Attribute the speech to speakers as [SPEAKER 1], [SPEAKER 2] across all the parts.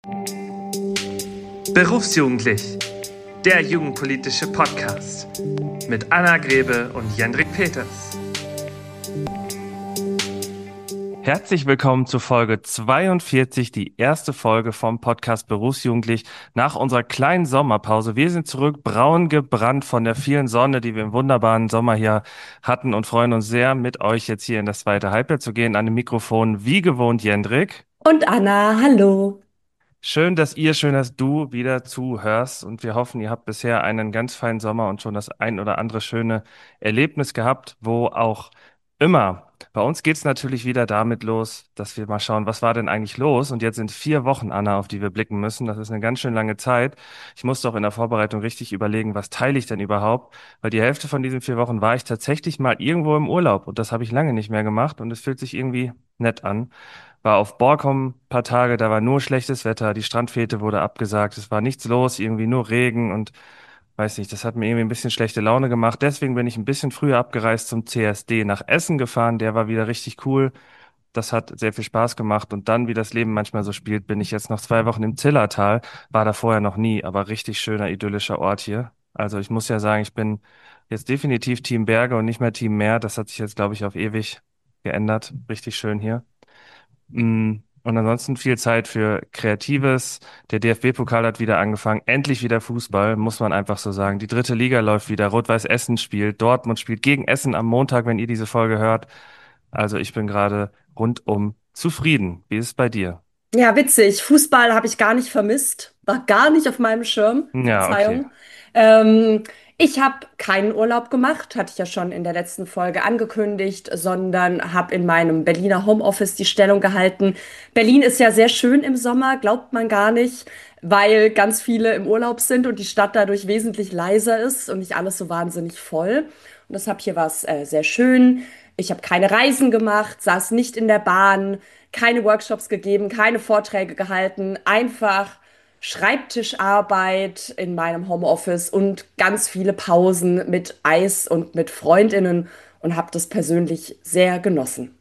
[SPEAKER 1] Berufsjugendlich, der jugendpolitische Podcast mit Anna Grebe und Jendrik Peters. Herzlich willkommen zu Folge 42, die erste Folge vom Podcast Berufsjugendlich nach unserer kleinen Sommerpause. Wir sind zurück, braun gebrannt von der vielen Sonne, die wir im wunderbaren Sommer hier hatten und freuen uns sehr, mit euch jetzt hier in das zweite Halbjahr zu gehen. An dem Mikrofon wie gewohnt Jendrik.
[SPEAKER 2] Und Anna, hallo.
[SPEAKER 1] Schön, dass du wieder zuhörst und wir hoffen, ihr habt bisher einen ganz feinen Sommer und schon das ein oder andere schöne Erlebnis gehabt, wo auch immer. Bei uns geht's natürlich wieder damit los, dass wir mal schauen, was war denn eigentlich los? Und jetzt sind 4 Wochen, Anna, auf die wir blicken müssen. Das ist eine ganz schön lange Zeit. Ich musste auch in der Vorbereitung richtig überlegen, was teile ich denn überhaupt? Weil die Hälfte von diesen 4 Wochen war ich tatsächlich mal irgendwo im Urlaub und das habe ich lange nicht mehr gemacht und es fühlt sich irgendwie nett an. War auf Borkum ein paar Tage, da war nur schlechtes Wetter, die Strandfete wurde abgesagt, es war nichts los, irgendwie nur Regen und weiß nicht, das hat mir irgendwie ein bisschen schlechte Laune gemacht. Deswegen bin ich ein bisschen früher abgereist zum CSD nach Essen gefahren, der war wieder richtig cool. Das hat sehr viel Spaß gemacht und dann, wie das Leben manchmal so spielt, bin ich jetzt noch 2 Wochen im Zillertal, war da vorher noch nie, aber richtig schöner, idyllischer Ort hier. Also ich muss ja sagen, ich bin jetzt definitiv Team Berge und nicht mehr Team Meer. Das hat sich jetzt, glaube ich, auf ewig geändert. Richtig schön hier. Und ansonsten viel Zeit für Kreatives. Der DFB-Pokal hat wieder angefangen. Endlich wieder Fußball, muss man einfach so sagen. Die dritte Liga läuft wieder. Rot-Weiß Essen spielt. Dortmund spielt gegen Essen am Montag, wenn ihr diese Folge hört. Also ich bin gerade rundum zufrieden. Wie ist es bei dir?
[SPEAKER 2] Ja, witzig. Fußball habe ich gar nicht vermisst. War gar nicht auf meinem Schirm.
[SPEAKER 1] Ja, okay.
[SPEAKER 2] Verzeihung. Ähm, Ich habe keinen Urlaub gemacht, hatte ich ja schon in der letzten Folge angekündigt, sondern habe in meinem Berliner Homeoffice die Stellung gehalten. Berlin ist ja sehr schön im Sommer, glaubt man gar nicht, weil ganz viele im Urlaub sind und die Stadt dadurch wesentlich leiser ist und nicht alles so wahnsinnig voll. Und deshalb hier war es sehr schön. Ich habe keine Reisen gemacht, saß nicht in der Bahn, keine Workshops gegeben, keine Vorträge gehalten, einfach Schreibtischarbeit in meinem Homeoffice und ganz viele Pausen mit Eis und mit Freundinnen und habe das persönlich sehr genossen.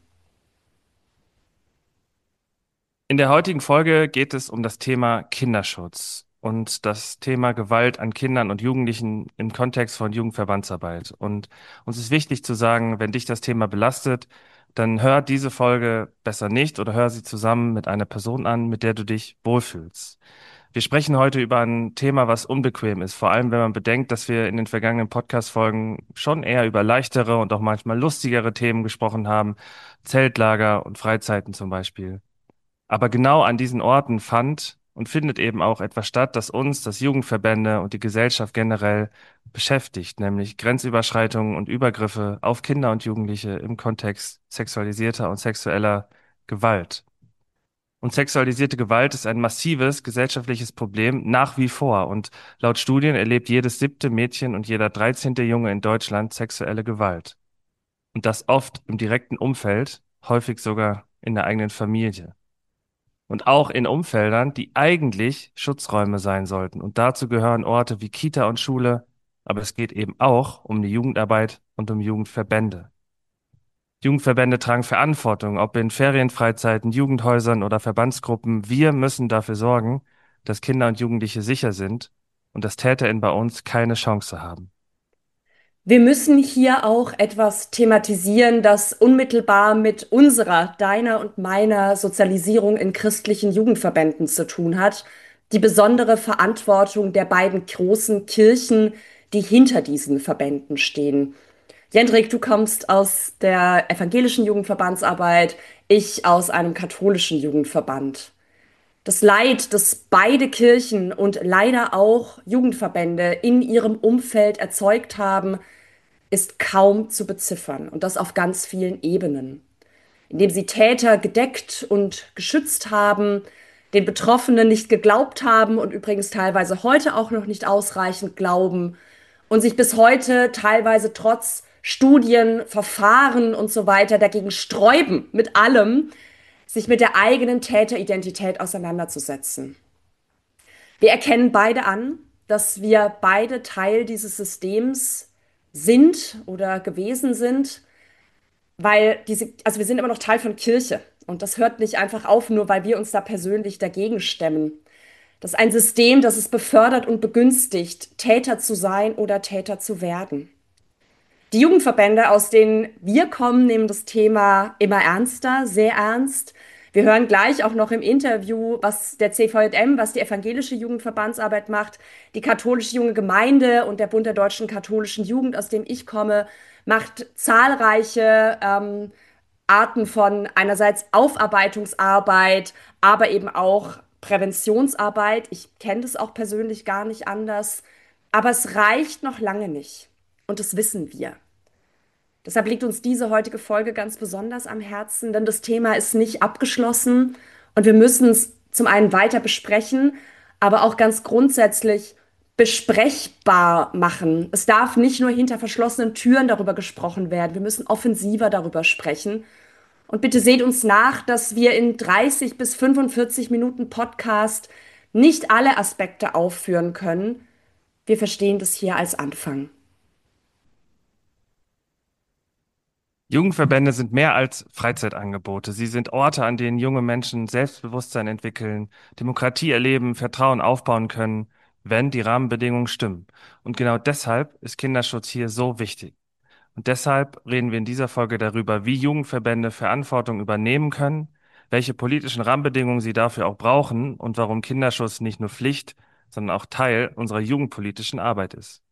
[SPEAKER 1] In der heutigen Folge geht es um das Thema Kinderschutz und das Thema Gewalt an Kindern und Jugendlichen im Kontext von Jugendverbandsarbeit. Und uns ist wichtig zu sagen, wenn dich das Thema belastet, dann hör diese Folge besser nicht oder hör sie zusammen mit einer Person an, mit der du dich wohlfühlst. Wir sprechen heute über ein Thema, was unbequem ist, vor allem wenn man bedenkt, dass wir in den vergangenen Podcast-Folgen schon eher über leichtere und auch manchmal lustigere Themen gesprochen haben, Zeltlager und Freizeiten zum Beispiel. Aber genau an diesen Orten fand und findet eben auch etwas statt, das uns, das Jugendverbände und die Gesellschaft generell beschäftigt, nämlich Grenzüberschreitungen und Übergriffe auf Kinder und Jugendliche im Kontext sexualisierter und sexueller Gewalt. Und sexualisierte Gewalt ist ein massives gesellschaftliches Problem nach wie vor. Und laut Studien erlebt jedes 7. Mädchen und jeder 13. Junge in Deutschland sexuelle Gewalt. Und das oft im direkten Umfeld, häufig sogar in der eigenen Familie. Und auch in Umfeldern, die eigentlich Schutzräume sein sollten. Und dazu gehören Orte wie Kita und Schule, aber es geht eben auch um die Jugendarbeit und um Jugendverbände. Jugendverbände tragen Verantwortung, ob in Ferienfreizeiten, Jugendhäusern oder Verbandsgruppen. Wir müssen dafür sorgen, dass Kinder und Jugendliche sicher sind und dass TäterInnen bei uns keine Chance haben.
[SPEAKER 2] Wir müssen hier auch etwas thematisieren, das unmittelbar mit unserer, deiner und meiner Sozialisierung in christlichen Jugendverbänden zu tun hat. Die besondere Verantwortung der beiden großen Kirchen, die hinter diesen Verbänden stehen. Jendrik, du kommst aus der evangelischen Jugendverbandsarbeit, ich aus einem katholischen Jugendverband. Das Leid, das beide Kirchen und leider auch Jugendverbände in ihrem Umfeld erzeugt haben, ist kaum zu beziffern und das auf ganz vielen Ebenen, indem sie Täter gedeckt und geschützt haben, den Betroffenen nicht geglaubt haben und übrigens teilweise heute auch noch nicht ausreichend glauben und sich bis heute teilweise trotz Studien, Verfahren und so weiter dagegen sträuben, mit allem, sich mit der eigenen Täteridentität auseinanderzusetzen. Wir erkennen beide an, dass wir beide Teil dieses Systems sind oder gewesen sind, weil also wir sind immer noch Teil von Kirche und das hört nicht einfach auf, nur weil wir uns da persönlich dagegen stemmen. Das ist ein System, das es befördert und begünstigt, Täter zu sein oder Täter zu werden. Die Jugendverbände, aus denen wir kommen, nehmen das Thema immer ernster, sehr ernst. Wir hören gleich auch noch im Interview, was der CVJM, was die evangelische Jugendverbandsarbeit macht, die katholische junge Gemeinde und der Bund der deutschen katholischen Jugend, aus dem ich komme, macht zahlreiche Arten von einerseits Aufarbeitungsarbeit, aber eben auch Präventionsarbeit. Ich kenne das auch persönlich gar nicht anders. Aber es reicht noch lange nicht. Und das wissen wir. Deshalb liegt uns diese heutige Folge ganz besonders am Herzen, denn das Thema ist nicht abgeschlossen und wir müssen es zum einen weiter besprechen, aber auch ganz grundsätzlich besprechbar machen. Es darf nicht nur hinter verschlossenen Türen darüber gesprochen werden. Wir müssen offensiver darüber sprechen. Und bitte seht uns nach, dass wir in 30 bis 45 Minuten Podcast nicht alle Aspekte aufführen können. Wir verstehen das hier als Anfang.
[SPEAKER 1] Jugendverbände sind mehr als Freizeitangebote. Sie sind Orte, an denen junge Menschen Selbstbewusstsein entwickeln, Demokratie erleben, Vertrauen aufbauen können, wenn die Rahmenbedingungen stimmen. Und genau deshalb ist Kinderschutz hier so wichtig. Und deshalb reden wir in dieser Folge darüber, wie Jugendverbände Verantwortung übernehmen können, welche politischen Rahmenbedingungen sie dafür auch brauchen und warum Kinderschutz nicht nur Pflicht, sondern auch Teil unserer jugendpolitischen Arbeit ist.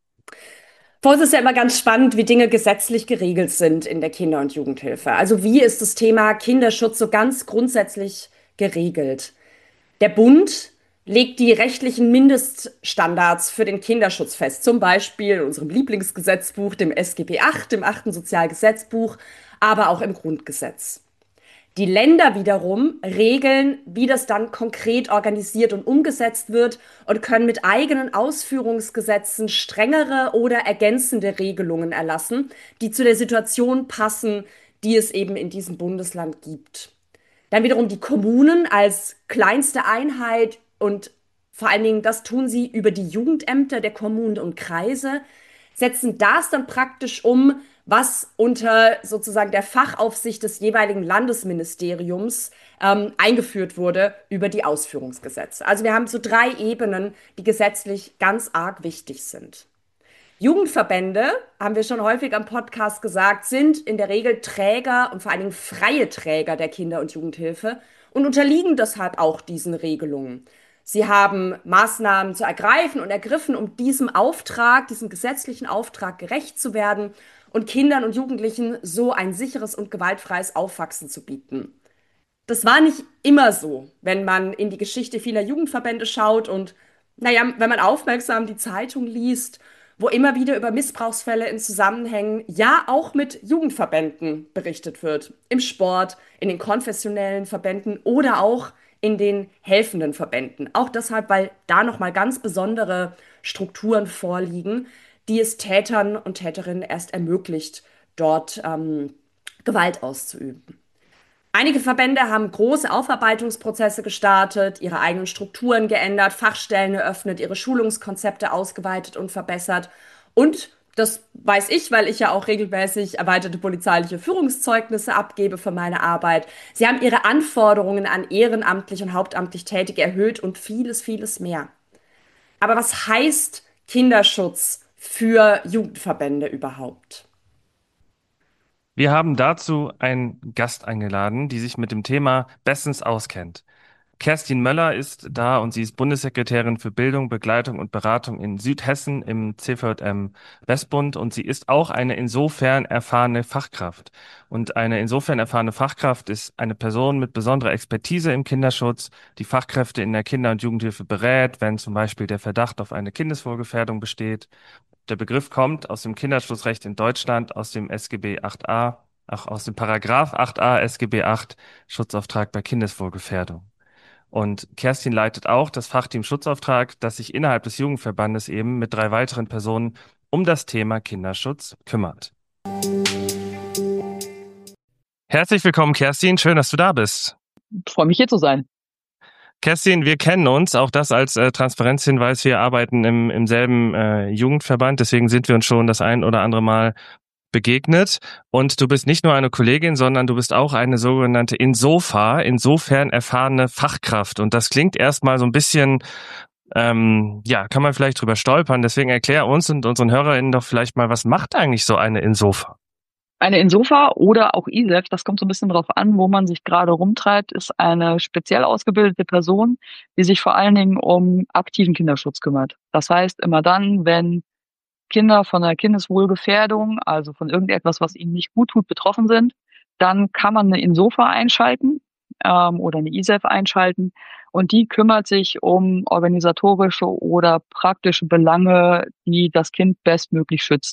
[SPEAKER 2] Vor uns ist ja immer ganz spannend, wie Dinge gesetzlich geregelt sind in der Kinder- und Jugendhilfe. Also wie ist das Thema Kinderschutz so ganz grundsätzlich geregelt? Der Bund legt die rechtlichen Mindeststandards für den Kinderschutz fest, zum Beispiel in unserem Lieblingsgesetzbuch, dem SGB VIII, dem achten Sozialgesetzbuch, aber auch im Grundgesetz. Die Länder wiederum regeln, wie das dann konkret organisiert und umgesetzt wird und können mit eigenen Ausführungsgesetzen strengere oder ergänzende Regelungen erlassen, die zu der Situation passen, die es eben in diesem Bundesland gibt. Dann wiederum die Kommunen als kleinste Einheit und vor allen Dingen, das tun sie über die Jugendämter der Kommunen und Kreise, setzen das dann praktisch um, was unter sozusagen der Fachaufsicht des jeweiligen Landesministeriums eingeführt wurde über die Ausführungsgesetze. Also wir haben so drei Ebenen, die gesetzlich ganz arg wichtig sind. Jugendverbände, haben wir schon häufig am Podcast gesagt, sind in der Regel Träger und vor allen Dingen freie Träger der Kinder- und Jugendhilfe und unterliegen deshalb auch diesen Regelungen. Sie haben Maßnahmen zu ergreifen und ergriffen, um diesem Auftrag, diesem gesetzlichen Auftrag gerecht zu werden und Kindern und Jugendlichen so ein sicheres und gewaltfreies Aufwachsen zu bieten. Das war nicht immer so, wenn man in die Geschichte vieler Jugendverbände schaut und, naja, wenn man aufmerksam die Zeitung liest, wo immer wieder über Missbrauchsfälle in Zusammenhängen, ja auch mit Jugendverbänden berichtet wird. Im Sport, in den konfessionellen Verbänden oder auch in den helfenden Verbänden. Auch deshalb, weil da nochmal ganz besondere Strukturen vorliegen, die es Tätern und Täterinnen erst ermöglicht, dort Gewalt auszuüben. Einige Verbände haben große Aufarbeitungsprozesse gestartet, ihre eigenen Strukturen geändert, Fachstellen eröffnet, ihre Schulungskonzepte ausgeweitet und verbessert. Und das weiß ich, weil ich ja auch regelmäßig erweiterte polizeiliche Führungszeugnisse abgebe für meine Arbeit. Sie haben ihre Anforderungen an ehrenamtlich und hauptamtlich Tätige erhöht und vieles, vieles mehr. Aber was heißt Kinderschutz für Jugendverbände überhaupt?
[SPEAKER 1] Wir haben dazu einen Gast eingeladen, die sich mit dem Thema bestens auskennt. Kerstin Möller ist da und sie ist Bundessekretärin für Bildung, Begleitung und Beratung in Südhessen im CVJM Westbund und sie ist auch eine insofern erfahrene Fachkraft. Und eine insofern erfahrene Fachkraft ist eine Person mit besonderer Expertise im Kinderschutz, die Fachkräfte in der Kinder- und Jugendhilfe berät, wenn zum Beispiel der Verdacht auf eine Kindeswohlgefährdung besteht. Der Begriff kommt aus dem Kinderschutzrecht in Deutschland, aus dem SGB 8a, auch aus dem Paragraph 8a SGB 8, Schutzauftrag bei Kindeswohlgefährdung. Und Kerstin leitet auch das Fachteam Schutzauftrag, das sich innerhalb des Jugendverbandes eben mit 3 weiteren Personen um das Thema Kinderschutz kümmert. Herzlich willkommen, Kerstin. Schön, dass du da bist.
[SPEAKER 3] Ich freue mich, hier zu sein.
[SPEAKER 1] Kerstin, wir kennen uns, auch das als Transparenzhinweis. Wir arbeiten im selben Jugendverband, deswegen sind wir uns schon das ein oder andere Mal begegnet. Und du bist nicht nur eine Kollegin, sondern du bist auch eine sogenannte insofern erfahrene Fachkraft. Und das klingt erstmal so ein bisschen, kann man vielleicht drüber stolpern. Deswegen erklär uns und unseren HörerInnen doch vielleicht mal, was macht eigentlich so eine Insofa?
[SPEAKER 3] Eine Insofa oder auch ISEF, das kommt so ein bisschen drauf an, wo man sich gerade rumtreibt, ist eine speziell ausgebildete Person, die sich vor allen Dingen um aktiven Kinderschutz kümmert. Das heißt, immer dann, wenn Kinder von einer Kindeswohlgefährdung, also von irgendetwas, was ihnen nicht gut tut, betroffen sind, dann kann man eine Insofa einschalten oder eine ISEF einschalten und die kümmert sich um organisatorische oder praktische Belange, die das Kind bestmöglich schützt.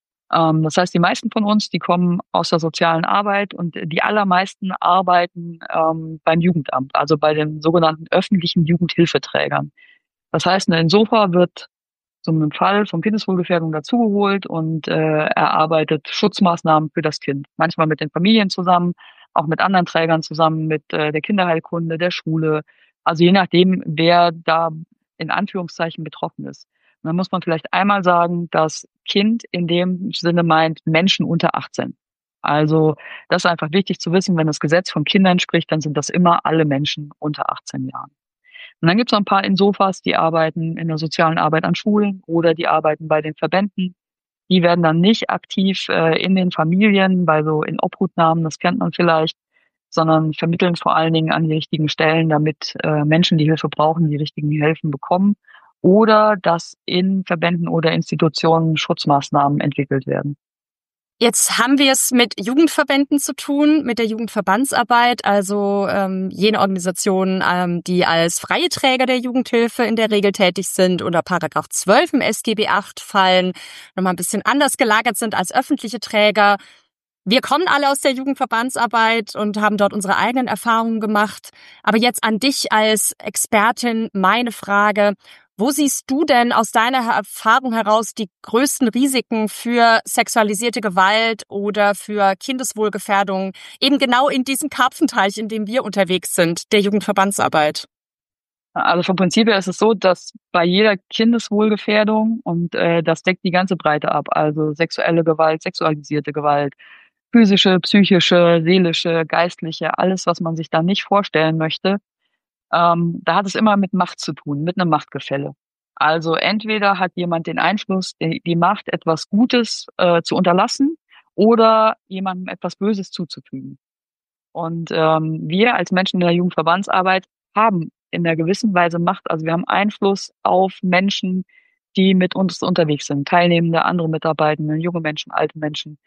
[SPEAKER 3] Das heißt, die meisten von uns, die kommen aus der sozialen Arbeit und die allermeisten arbeiten beim Jugendamt, also bei den sogenannten öffentlichen Jugendhilfeträgern. Das heißt, eine Insofa wird zu einem Fall von Kindeswohlgefährdung dazugeholt und erarbeitet Schutzmaßnahmen für das Kind. Manchmal mit den Familien zusammen, auch mit anderen Trägern zusammen, mit der Kinderheilkunde, der Schule. Also je nachdem, wer da in Anführungszeichen betroffen ist. Und dann muss man vielleicht einmal sagen, dass Kind in dem Sinne meint Menschen unter 18. Also das ist einfach wichtig zu wissen, wenn das Gesetz von Kindern spricht, dann sind das immer alle Menschen unter 18 Jahren. Und dann gibt es noch ein paar Insofas, die arbeiten in der sozialen Arbeit an Schulen oder die arbeiten bei den Verbänden. Die werden dann nicht aktiv in den Familien, bei so in Obhutnahmen, das kennt man vielleicht, sondern vermitteln vor allen Dingen an die richtigen Stellen, damit Menschen, die Hilfe brauchen, die richtigen Hilfen bekommen oder dass in Verbänden oder Institutionen Schutzmaßnahmen entwickelt werden.
[SPEAKER 2] Jetzt haben wir es mit Jugendverbänden zu tun, mit der Jugendverbandsarbeit, also jene Organisationen, die als freie Träger der Jugendhilfe in der Regel tätig sind oder Paragraph 12 im SGB VIII fallen, nochmal ein bisschen anders gelagert sind als öffentliche Träger. Wir kommen alle aus der Jugendverbandsarbeit und haben dort unsere eigenen Erfahrungen gemacht. Aber jetzt an dich als Expertin meine Frage: Wo siehst du denn aus deiner Erfahrung heraus die größten Risiken für sexualisierte Gewalt oder für Kindeswohlgefährdung, eben genau in diesem Karpfenteich, in dem wir unterwegs sind, der Jugendverbandsarbeit?
[SPEAKER 3] Also vom Prinzip her ist es so, dass bei jeder Kindeswohlgefährdung, und das deckt die ganze Breite ab, also sexuelle Gewalt, sexualisierte Gewalt, physische, psychische, seelische, geistliche, alles, was man sich da nicht vorstellen möchte, da hat es immer mit Macht zu tun, mit einem Machtgefälle. Also entweder hat jemand den Einfluss, die Macht, etwas Gutes zu unterlassen oder jemandem etwas Böses zuzufügen. Und wir als Menschen in der Jugendverbandsarbeit haben in einer gewissen Weise Macht. Also wir haben Einfluss auf Menschen, die mit uns unterwegs sind, Teilnehmende, andere Mitarbeitende, junge Menschen, alte Menschen.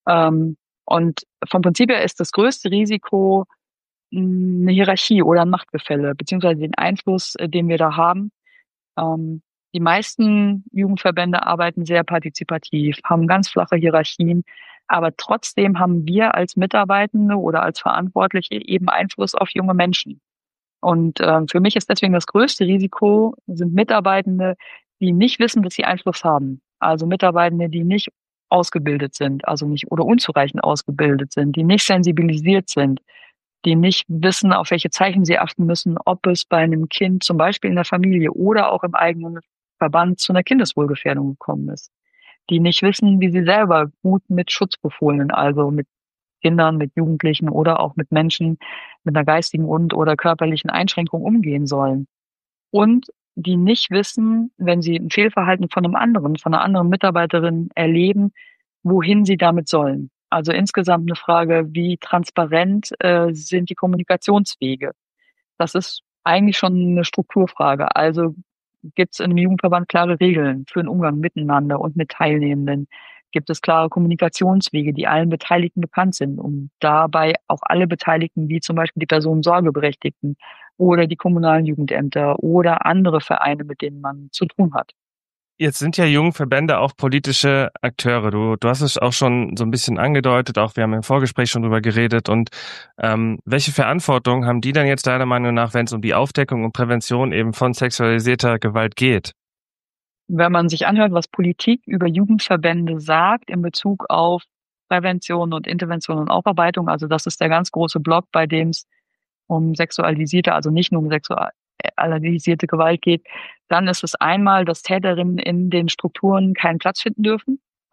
[SPEAKER 3] Und vom Prinzip her ist das größte Risiko eine Hierarchie oder ein Machtgefälle, beziehungsweise den Einfluss, den wir da haben. Die meisten Jugendverbände arbeiten sehr partizipativ, haben ganz flache Hierarchien, aber trotzdem haben wir als Mitarbeitende oder als Verantwortliche eben Einfluss auf junge Menschen. Und für mich ist deswegen das größte Risiko, sind Mitarbeitende, die nicht wissen, dass sie Einfluss haben. Also Mitarbeitende, die nicht ausgebildet sind, also nicht oder unzureichend ausgebildet sind, die nicht sensibilisiert sind, die nicht wissen, auf welche Zeichen sie achten müssen, ob es bei einem Kind zum Beispiel in der Familie oder auch im eigenen Verband zu einer Kindeswohlgefährdung gekommen ist, die nicht wissen, wie sie selber gut mit Schutzbefohlenen, also mit Kindern, mit Jugendlichen oder auch mit Menschen mit einer geistigen und oder körperlichen Einschränkung umgehen sollen. Und die nicht wissen, wenn sie ein Fehlverhalten von einer anderen Mitarbeiterin erleben, wohin sie damit sollen. Also insgesamt eine Frage, wie transparent sind die Kommunikationswege? Das ist eigentlich schon eine Strukturfrage. Also gibt es in einem Jugendverband klare Regeln für den Umgang miteinander und mit Teilnehmenden? Gibt es klare Kommunikationswege, die allen Beteiligten bekannt sind, um dabei auch alle Beteiligten, wie zum Beispiel die Personen Sorgeberechtigten oder die kommunalen Jugendämter oder andere Vereine, mit denen man zu tun hat.
[SPEAKER 1] Jetzt sind ja Jugendverbände auch politische Akteure. Du hast es auch schon so ein bisschen angedeutet, auch wir haben im Vorgespräch schon drüber geredet. Und welche Verantwortung haben die dann jetzt deiner Meinung nach, wenn es um die Aufdeckung und Prävention eben von sexualisierter Gewalt geht?
[SPEAKER 3] Wenn man sich anhört, was Politik über Jugendverbände sagt in Bezug auf Prävention und Intervention und Aufarbeitung, also das ist der ganz große Block, bei dem es um sexualisierte, also nicht nur um sexualisierte Gewalt geht, dann ist es einmal, dass Täterinnen in den Strukturen keinen Platz finden dürfen.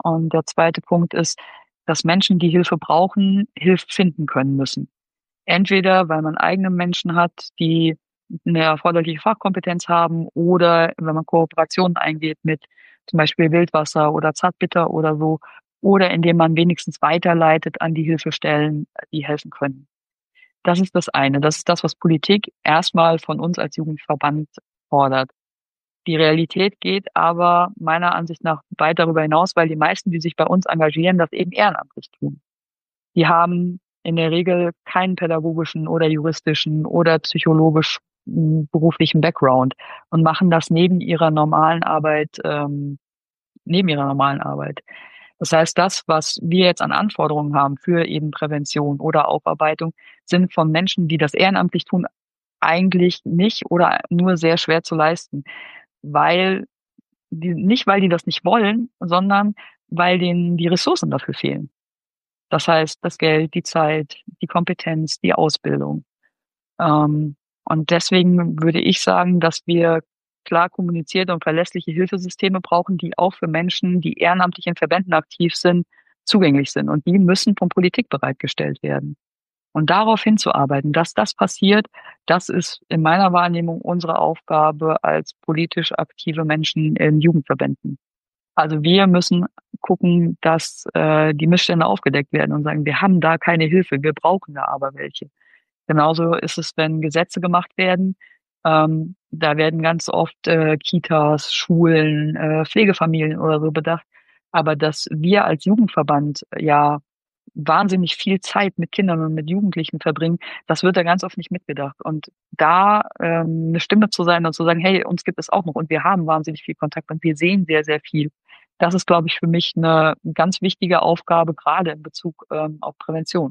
[SPEAKER 3] Und der zweite Punkt ist, dass Menschen, die Hilfe brauchen, Hilfe finden können müssen. Entweder, weil man eigene Menschen hat, die eine erforderliche Fachkompetenz haben, oder wenn man Kooperationen eingeht mit zum Beispiel Wildwasser oder Zartbitter oder so, oder indem man wenigstens weiterleitet an die Hilfestellen, die helfen können. Das ist das eine. Das ist das, was Politik erstmal von uns als Jugendverband fordert. Die Realität geht aber meiner Ansicht nach weit darüber hinaus, weil die meisten, die sich bei uns engagieren, das eben ehrenamtlich tun. Die haben in der Regel keinen pädagogischen oder juristischen oder psychologisch beruflichen Background und machen das neben ihrer normalen Arbeit. Das heißt, das, was wir jetzt an Anforderungen haben für eben Prävention oder Aufarbeitung, sind von Menschen, die das ehrenamtlich tun, eigentlich nicht oder nur sehr schwer zu leisten, weil nicht weil die das nicht wollen, sondern weil denen die Ressourcen dafür fehlen. Das heißt, das Geld, die Zeit, die Kompetenz, die Ausbildung. Und deswegen würde ich sagen, dass wir klar kommunizierte und verlässliche Hilfesysteme brauchen, die auch für Menschen, die ehrenamtlich in Verbänden aktiv sind, zugänglich sind. Und die müssen von Politik bereitgestellt werden. Und darauf hinzuarbeiten, dass das passiert, das ist in meiner Wahrnehmung unsere Aufgabe als politisch aktive Menschen in Jugendverbänden. Also wir müssen gucken, dass die Missstände aufgedeckt werden und sagen, wir haben da keine Hilfe, wir brauchen da aber welche. Genauso ist es, wenn Gesetze gemacht werden. Da werden ganz oft Kitas, Schulen, Pflegefamilien oder so bedacht. Aber dass wir als Jugendverband ja wahnsinnig viel Zeit mit Kindern und mit Jugendlichen verbringen, das wird da ganz oft nicht mitgedacht. Und da eine Stimme zu sein und zu sagen, hey, uns gibt es auch noch und wir haben wahnsinnig viel Kontakt und wir sehen sehr, sehr viel. Das ist, glaube ich, für mich eine ganz wichtige Aufgabe, gerade in Bezug auf Prävention.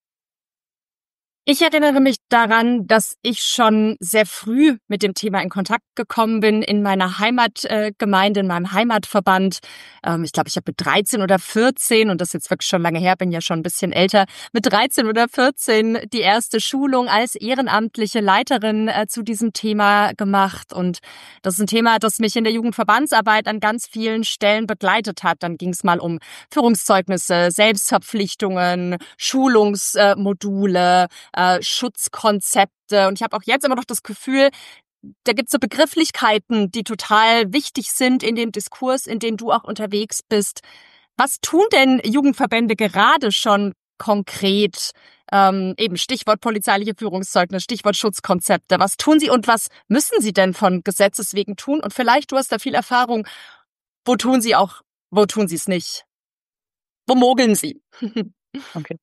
[SPEAKER 2] Ich erinnere mich daran, dass ich schon sehr früh mit dem Thema in Kontakt gekommen bin in meiner Heimatgemeinde, in meinem Heimatverband. Ich glaube, ich habe mit 13 oder 14, und das ist jetzt wirklich schon lange her, bin ja schon ein bisschen älter, mit 13 oder 14 die erste Schulung als ehrenamtliche Leiterin zu diesem Thema gemacht. Und das ist ein Thema, das mich in der Jugendverbandsarbeit an ganz vielen Stellen begleitet hat. Dann ging es mal um Führungszeugnisse, Selbstverpflichtungen, Schulungsmodule, Schutzkonzepte. Und ich habe auch jetzt immer noch das Gefühl, da gibt es so Begrifflichkeiten, die total wichtig sind in dem Diskurs, in dem du auch unterwegs bist. Was tun denn Jugendverbände gerade schon konkret? Eben Stichwort polizeiliche Führungszeugnis, Stichwort Schutzkonzepte. Was tun sie und was müssen sie denn von Gesetzes wegen tun? Und vielleicht, du hast da viel Erfahrung, wo tun sie es nicht? Wo mogeln sie?
[SPEAKER 3] Okay.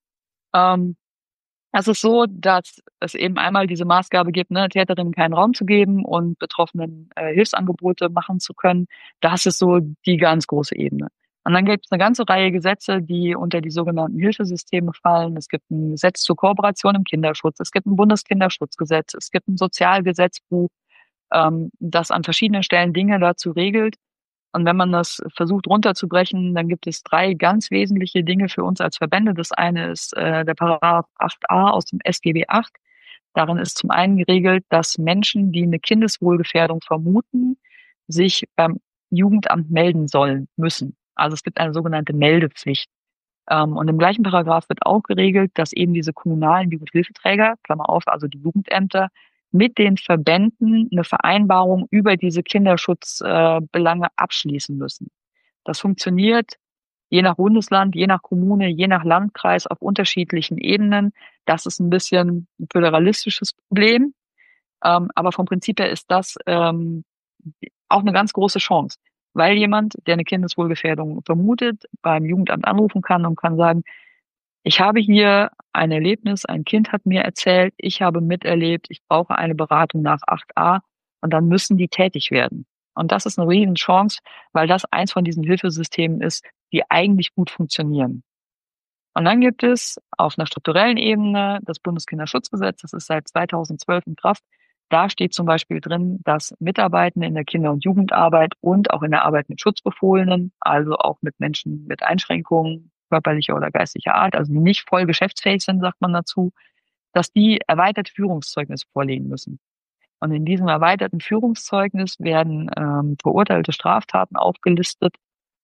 [SPEAKER 3] Es ist so, dass es eben einmal diese Maßgabe gibt, ne, Täterinnen keinen Raum zu geben und Betroffenen Hilfsangebote machen zu können. Das ist so die ganz große Ebene. Und dann gibt es eine ganze Reihe Gesetze, die unter die sogenannten Hilfesysteme fallen. Es gibt ein Gesetz zur Kooperation im Kinderschutz. Es gibt ein Bundeskinderschutzgesetz. Es gibt ein Sozialgesetzbuch, das an verschiedenen Stellen Dinge dazu regelt. Und wenn man das versucht runterzubrechen, dann gibt es 3 ganz wesentliche Dinge für uns als Verbände. Das eine ist der Paragraph 8a aus dem SGB 8. Darin ist zum einen geregelt, dass Menschen, die eine Kindeswohlgefährdung vermuten, sich beim Jugendamt melden sollen müssen. Also es gibt eine sogenannte Meldepflicht. Und im gleichen Paragraph wird auch geregelt, dass eben diese kommunalen Jugendhilfeträger, Klammer auf, also die Jugendämter, mit den Verbänden eine Vereinbarung über diese Kinderschutzbelange abschließen müssen. Das funktioniert je nach Bundesland, je nach Kommune, je nach Landkreis auf unterschiedlichen Ebenen. Das ist ein bisschen ein föderalistisches Problem. Aber vom Prinzip her ist das auch eine ganz große Chance, weil jemand, der eine Kindeswohlgefährdung vermutet, beim Jugendamt anrufen kann und kann sagen, ich habe hier ein Erlebnis, ein Kind hat mir erzählt, ich habe miterlebt, ich brauche eine Beratung nach 8a und dann müssen die tätig werden. Und das ist eine riesen Chance, weil das eins von diesen Hilfesystemen ist, die eigentlich gut funktionieren. Und dann gibt es auf einer strukturellen Ebene das Bundeskinderschutzgesetz, das ist seit 2012 in Kraft. Da steht zum Beispiel drin, dass Mitarbeitende in der Kinder- und Jugendarbeit und auch in der Arbeit mit Schutzbefohlenen, also auch mit Menschen mit Einschränkungen körperlicher oder geistiger Art, also die nicht voll geschäftsfähig sind, sagt man dazu, dass die erweiterte Führungszeugnisse vorlegen müssen. Und in diesem erweiterten Führungszeugnis werden verurteilte Straftaten aufgelistet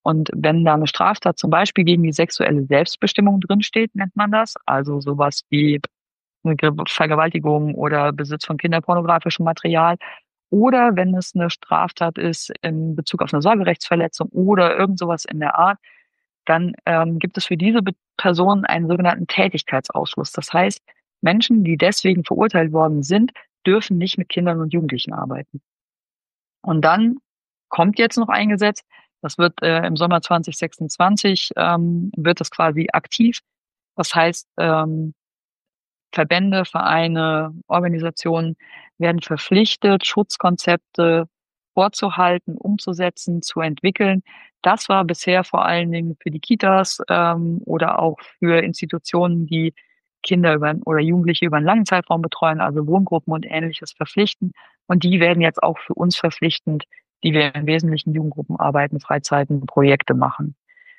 [SPEAKER 3] Und wenn da eine Straftat zum Beispiel gegen die sexuelle Selbstbestimmung drinsteht, nennt man das, also sowas wie eine Vergewaltigung oder Besitz von kinderpornografischem Material, oder wenn es eine Straftat ist in Bezug auf eine Sorgerechtsverletzung oder irgend sowas in der Art, dann gibt es für diese Personen einen sogenannten Tätigkeitsausschluss. Das heißt, Menschen, die deswegen verurteilt worden sind, dürfen nicht mit Kindern und Jugendlichen arbeiten. Und dann kommt jetzt noch ein Gesetz, das wird im Sommer 2026, wird das quasi aktiv. Das heißt, Verbände, Vereine, Organisationen werden verpflichtet, Schutzkonzepte vorzuhalten, umzusetzen, zu entwickeln. Das war bisher vor allen Dingen für die Kitas oder auch für Institutionen, die Kinder oder Jugendliche über einen langen Zeitraum betreuen, also Wohngruppen und Ähnliches verpflichten. Und die werden jetzt auch für uns verpflichtend, die wir im Wesentlichen Jugendgruppen arbeiten, Freizeiten, Projekte machen.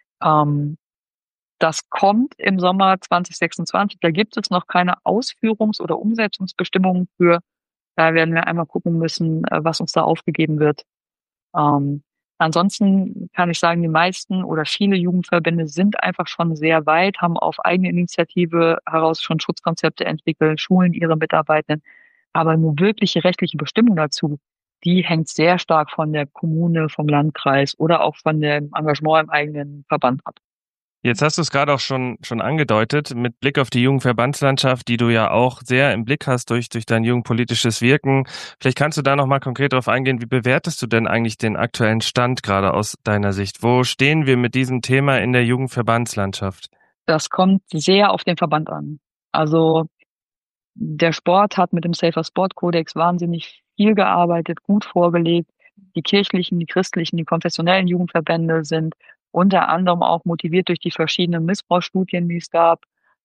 [SPEAKER 3] Das kommt im Sommer 2026. Da gibt es noch keine Ausführungs- oder Umsetzungsbestimmungen für. Da werden wir einmal gucken müssen, was uns da aufgegeben wird. Ähm, Ansonsten kann ich sagen, die meisten oder viele Jugendverbände sind einfach schon sehr weit, haben auf eigene Initiative heraus schon Schutzkonzepte entwickelt, schulen ihre Mitarbeitenden. Aber eine wirkliche rechtliche Bestimmung dazu, die hängt sehr stark von der Kommune, vom Landkreis oder auch von dem Engagement im eigenen Verband ab.
[SPEAKER 1] Jetzt hast du es gerade auch schon angedeutet, mit Blick auf die Jugendverbandslandschaft, die du ja auch sehr im Blick hast durch dein jugendpolitisches Wirken. Vielleicht kannst du da nochmal konkret darauf eingehen, wie bewertest du denn eigentlich den aktuellen Stand gerade aus deiner Sicht? Wo stehen wir mit diesem Thema in der Jugendverbandslandschaft?
[SPEAKER 3] Das kommt sehr auf den Verband an. Also der Sport hat mit dem Safer Sport Kodex wahnsinnig viel gearbeitet, gut vorgelegt. Die kirchlichen, die christlichen, die konfessionellen Jugendverbände sind unter anderem auch motiviert durch die verschiedenen Missbrauchsstudien, die es gab.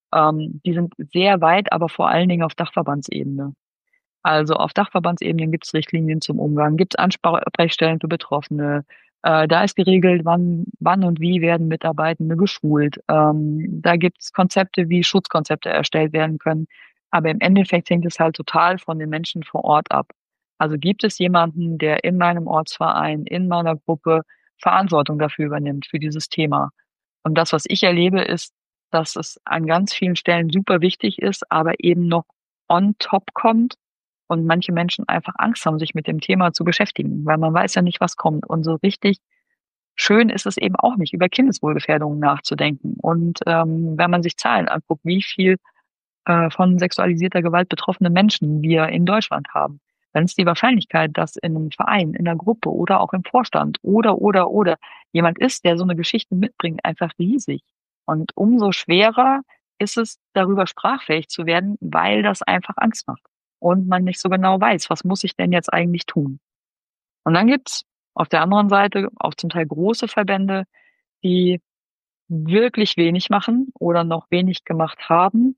[SPEAKER 3] Die sind sehr weit, aber vor allen Dingen auf Dachverbandsebene. Also auf Dachverbandsebene gibt es Richtlinien zum Umgang, gibt es Ansprechstellen für Betroffene. Da ist geregelt, wann und wie werden Mitarbeitende geschult. Da gibt es Konzepte, wie Schutzkonzepte erstellt werden können. Aber im Endeffekt hängt es halt total von den Menschen vor Ort ab. Also gibt es jemanden, der in meinem Ortsverein, in meiner Gruppe Verantwortung dafür übernimmt, für dieses Thema. Und das, was ich erlebe, ist, dass es an ganz vielen Stellen super wichtig ist, aber eben noch on top kommt und manche Menschen einfach Angst haben, sich mit dem Thema zu beschäftigen, weil man weiß ja nicht, was kommt. Und so richtig schön ist es eben auch nicht, über Kindeswohlgefährdungen nachzudenken. Und wenn man sich Zahlen anguckt, wie viel von sexualisierter Gewalt betroffene Menschen wir in Deutschland haben, dann ist die Wahrscheinlichkeit, dass in einem Verein, in einer Gruppe oder auch im Vorstand oder jemand ist, der so eine Geschichte mitbringt, einfach riesig. Und umso schwerer ist es, darüber sprachfähig zu werden, weil das einfach Angst macht und man nicht so genau weiß, was muss ich denn jetzt eigentlich tun. Und dann gibt's auf der anderen Seite auch zum Teil große Verbände, die wirklich wenig machen oder noch wenig gemacht haben.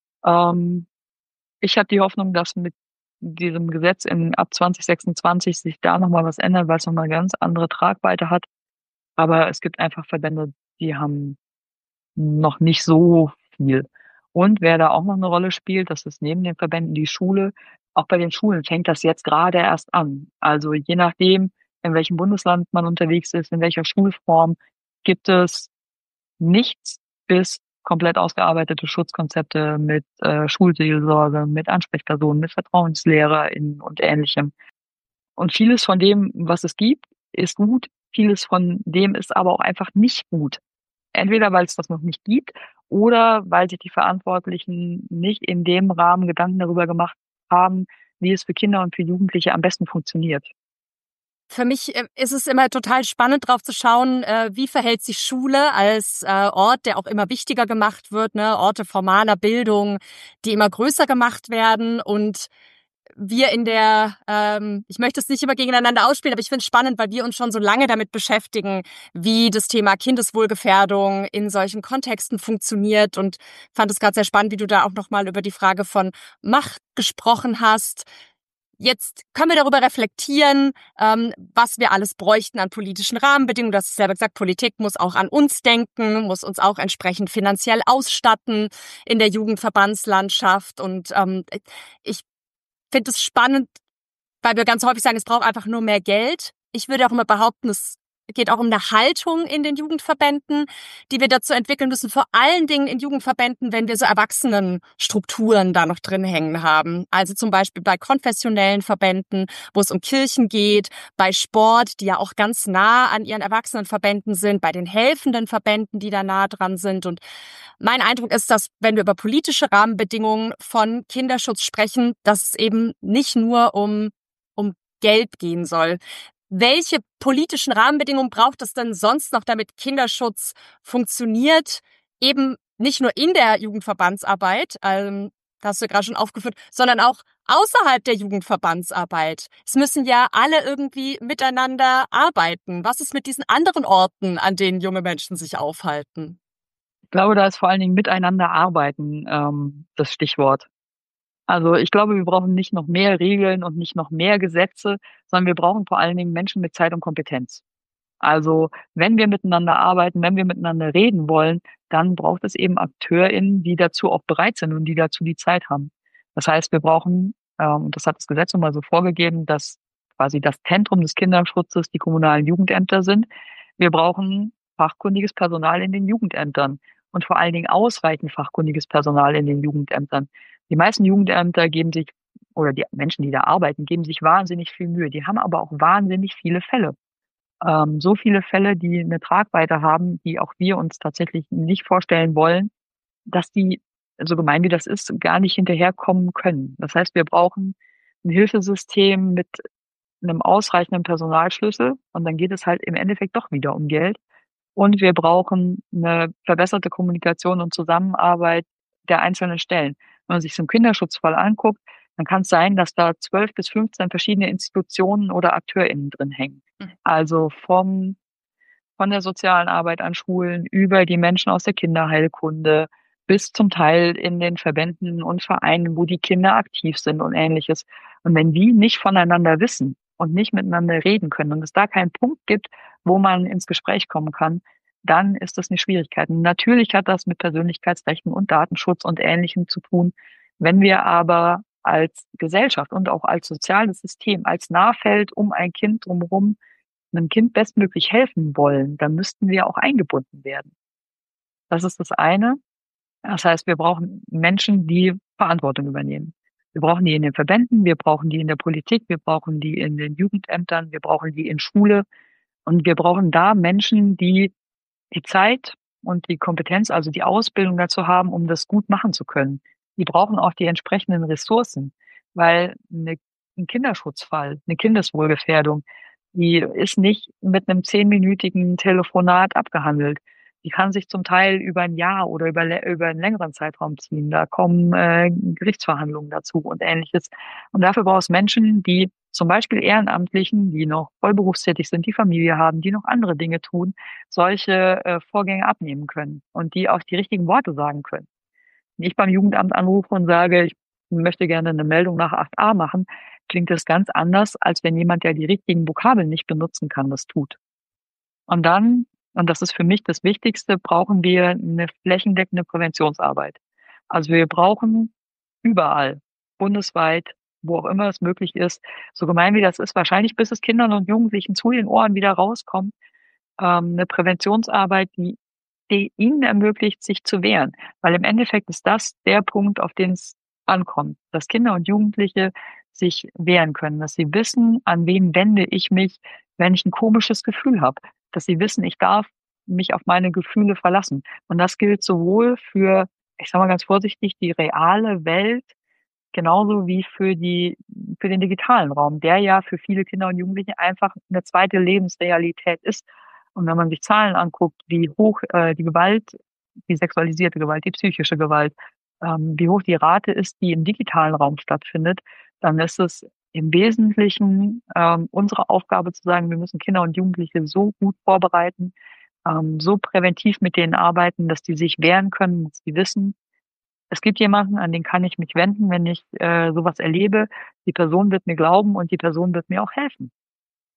[SPEAKER 3] Ähm, Ich habe die Hoffnung, dass mit diesem Gesetz ab 2026 sich da nochmal was ändert, weil es nochmal eine ganz andere Tragweite hat. Aber es gibt einfach Verbände, die haben noch nicht so viel. Und wer da auch noch eine Rolle spielt, das ist neben den Verbänden die Schule. Auch bei den Schulen fängt das jetzt gerade erst an. Also je nachdem, in welchem Bundesland man unterwegs ist, in welcher Schulform, gibt es nichts bis komplett ausgearbeitete Schutzkonzepte mit Schulseelsorge, mit Ansprechpersonen, mit VertrauenslehrerInnen und Ähnlichem. Und vieles von dem, was es gibt, ist gut. Vieles von dem ist aber auch einfach nicht gut. Entweder weil es das noch nicht gibt oder weil sich die Verantwortlichen nicht in dem Rahmen Gedanken darüber gemacht haben, wie es für Kinder und für Jugendliche am besten funktioniert.
[SPEAKER 2] Für mich ist es immer total spannend, drauf zu schauen, wie verhält sich Schule als Ort, der auch immer wichtiger gemacht wird, ne? Orte formaler Bildung, die immer größer gemacht werden. Und wir in der, ich möchte es nicht immer gegeneinander ausspielen, aber ich finde es spannend, weil wir uns schon so lange damit beschäftigen, wie das Thema Kindeswohlgefährdung in solchen Kontexten funktioniert, und fand es gerade sehr spannend, wie du da auch nochmal über die Frage von Macht gesprochen hast. Jetzt können wir darüber reflektieren, was wir alles bräuchten an politischen Rahmenbedingungen. Du hast es selber gesagt, Politik muss auch an uns denken, muss uns auch entsprechend finanziell ausstatten in der Jugendverbandslandschaft. Und ich finde es spannend, weil wir ganz häufig sagen, es braucht einfach nur mehr Geld. Ich würde auch immer behaupten, es geht auch um eine Haltung in den Jugendverbänden, die wir dazu entwickeln müssen, vor allen Dingen in Jugendverbänden, wenn wir so Erwachsenenstrukturen da noch drin hängen haben. Also zum Beispiel bei konfessionellen Verbänden, wo es um Kirchen geht, bei Sport, die ja auch ganz nah an ihren Erwachsenenverbänden sind, bei den helfenden Verbänden, die da nah dran sind. Und mein Eindruck ist, dass wenn wir über politische Rahmenbedingungen von Kinderschutz sprechen, dass es eben nicht nur um Geld gehen soll. Welche politischen Rahmenbedingungen braucht es denn sonst noch, damit Kinderschutz funktioniert? Eben nicht nur in der Jugendverbandsarbeit, das hast du gerade schon aufgeführt, sondern auch außerhalb der Jugendverbandsarbeit. Es müssen ja alle irgendwie miteinander arbeiten. Was ist mit diesen anderen Orten, an denen junge Menschen sich aufhalten?
[SPEAKER 3] Ich glaube, da ist vor allen Dingen miteinander arbeiten das Stichwort. Also ich glaube, wir brauchen nicht noch mehr Regeln und nicht noch mehr Gesetze, sondern wir brauchen vor allen Dingen Menschen mit Zeit und Kompetenz. Also wenn wir miteinander arbeiten, wenn wir miteinander reden wollen, dann braucht es eben AkteurInnen, die dazu auch bereit sind und die dazu die Zeit haben. Das heißt, wir brauchen, und das hat das Gesetz nun mal so vorgegeben, dass quasi das Zentrum des Kinderschutzes die kommunalen Jugendämter sind. Wir brauchen fachkundiges Personal in den Jugendämtern und vor allen Dingen ausreichend fachkundiges Personal in den Jugendämtern. Die meisten Jugendämter geben sich, oder die Menschen, die da arbeiten, geben sich wahnsinnig viel Mühe. Die haben aber auch wahnsinnig viele Fälle. So viele Fälle, die eine Tragweite haben, die auch wir uns tatsächlich nicht vorstellen wollen, dass die, so gemein wie das ist, gar nicht hinterherkommen können. Das heißt, wir brauchen ein Hilfesystem mit einem ausreichenden Personalschlüssel und dann geht es halt im Endeffekt doch wieder um Geld. Und wir brauchen eine verbesserte Kommunikation und Zusammenarbeit der einzelnen Stellen. Wenn man sich so einen Kinderschutzfall anguckt, dann kann es sein, dass da 12 bis 15 verschiedene Institutionen oder AkteurInnen drin hängen. Also von der sozialen Arbeit an Schulen über die Menschen aus der Kinderheilkunde bis zum Teil in den Verbänden und Vereinen, wo die Kinder aktiv sind und Ähnliches. Und wenn die nicht voneinander wissen und nicht miteinander reden können und es da keinen Punkt gibt, wo man ins Gespräch kommen kann, dann ist das eine Schwierigkeit. Und natürlich hat das mit Persönlichkeitsrechten und Datenschutz und Ähnlichem zu tun. Wenn wir aber als Gesellschaft und auch als soziales System, als Nahfeld um ein Kind drumherum einem Kind bestmöglich helfen wollen, dann müssten wir auch eingebunden werden. Das ist das eine. Das heißt, wir brauchen Menschen, die Verantwortung übernehmen. Wir brauchen die in den Verbänden, wir brauchen die in der Politik, wir brauchen die in den Jugendämtern, wir brauchen die in Schule. Und wir brauchen da Menschen, die die Zeit und die Kompetenz, also die Ausbildung dazu haben, um das gut machen zu können. Die brauchen auch die entsprechenden Ressourcen, weil ein Kinderschutzfall, eine Kindeswohlgefährdung, die ist nicht mit einem 10-minütigen Telefonat abgehandelt. Die kann sich zum Teil über ein Jahr oder über einen längeren Zeitraum ziehen. Da kommen Gerichtsverhandlungen dazu und Ähnliches. Und dafür braucht es Menschen, die zum Beispiel Ehrenamtlichen, die noch vollberufstätig sind, die Familie haben, die noch andere Dinge tun, solche Vorgänge abnehmen können und die auch die richtigen Worte sagen können. Wenn ich beim Jugendamt anrufe und sage, ich möchte gerne eine Meldung nach 8a machen, klingt das ganz anders, als wenn jemand, der die richtigen Vokabeln nicht benutzen kann, das tut. Und dann, und das ist für mich das Wichtigste, brauchen wir eine flächendeckende Präventionsarbeit. Also wir brauchen überall, bundesweit, wo auch immer es möglich ist, so gemein wie das ist, wahrscheinlich bis es Kindern und Jugendlichen zu den Ohren wieder rauskommt, eine Präventionsarbeit, die ihnen ermöglicht, sich zu wehren. Weil im Endeffekt ist das der Punkt, auf den es ankommt, dass Kinder und Jugendliche sich wehren können, dass sie wissen, an wen wende ich mich, wenn ich ein komisches Gefühl habe, dass sie wissen, ich darf mich auf meine Gefühle verlassen. Und das gilt sowohl für, ich sage mal ganz vorsichtig, die reale Welt, genauso wie für den digitalen Raum, der ja für viele Kinder und Jugendliche einfach eine zweite Lebensrealität ist. Und wenn man sich Zahlen anguckt, wie hoch die Gewalt, die sexualisierte Gewalt, die psychische Gewalt, wie hoch die Rate ist, die im digitalen Raum stattfindet, dann ist es im Wesentlichen unsere Aufgabe zu sagen, wir müssen Kinder und Jugendliche so gut vorbereiten, so präventiv mit denen arbeiten, dass die sich wehren können, dass die wissen, es gibt jemanden, an den kann ich mich wenden, wenn ich sowas erlebe. Die Person wird mir glauben und die Person wird mir auch helfen.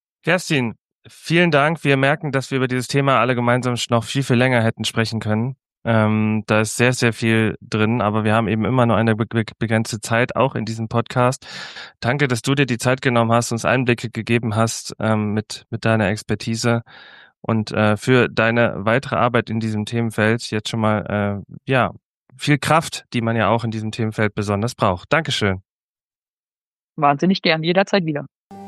[SPEAKER 1] Kerstin, vielen Dank. Wir merken, dass wir über dieses Thema alle gemeinsam noch viel, viel länger hätten sprechen können. Da ist sehr, sehr viel drin, aber wir haben eben immer nur eine begrenzte Zeit, auch in diesem Podcast. Danke, dass du dir die Zeit genommen hast, uns Einblicke gegeben hast mit deiner Expertise und für deine weitere Arbeit in diesem Themenfeld jetzt schon mal ja viel Kraft, die man ja auch in diesem Themenfeld besonders braucht. Dankeschön.
[SPEAKER 3] Wahnsinnig gern, jederzeit wieder.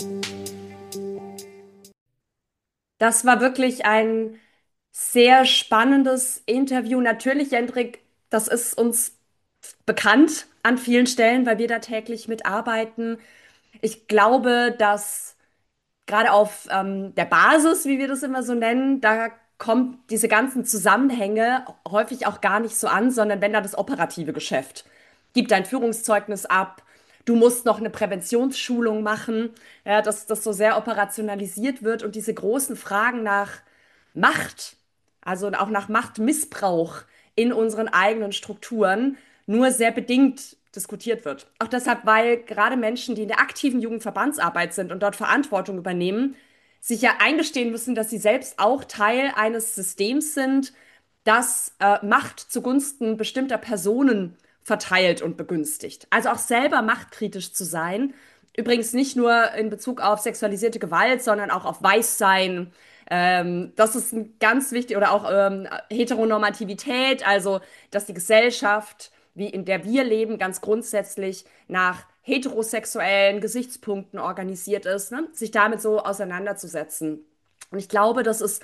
[SPEAKER 2] Das war wirklich ein sehr spannendes Interview. Natürlich, Jendrik, das ist uns bekannt an vielen Stellen, weil wir da täglich mitarbeiten. Ich glaube, dass gerade auf der Basis, wie wir das immer so nennen, da kommt diese ganzen Zusammenhänge häufig auch gar nicht so an, sondern wenn da das operative Geschäft. Gib dein Führungszeugnis ab, du musst noch eine Präventionsschulung machen, ja, dass das so sehr operationalisiert wird und diese großen Fragen nach Macht, also auch nach Machtmissbrauch in unseren eigenen Strukturen nur sehr bedingt diskutiert wird. Auch deshalb, weil gerade Menschen, die in der aktiven Jugendverbandsarbeit sind und dort Verantwortung übernehmen, sich ja eingestehen müssen, dass sie selbst auch Teil eines Systems sind, das Macht zugunsten bestimmter Personen verteilt und begünstigt. Also auch selber machtkritisch zu sein. Übrigens nicht nur in Bezug auf sexualisierte Gewalt, sondern auch auf Weißsein. Das ist ein ganz wichtig, oder auch Heteronormativität, also dass die Gesellschaft, wie in der wir leben, ganz grundsätzlich nach heterosexuellen Gesichtspunkten organisiert ist, ne? Sich damit so auseinanderzusetzen. Und ich glaube, das ist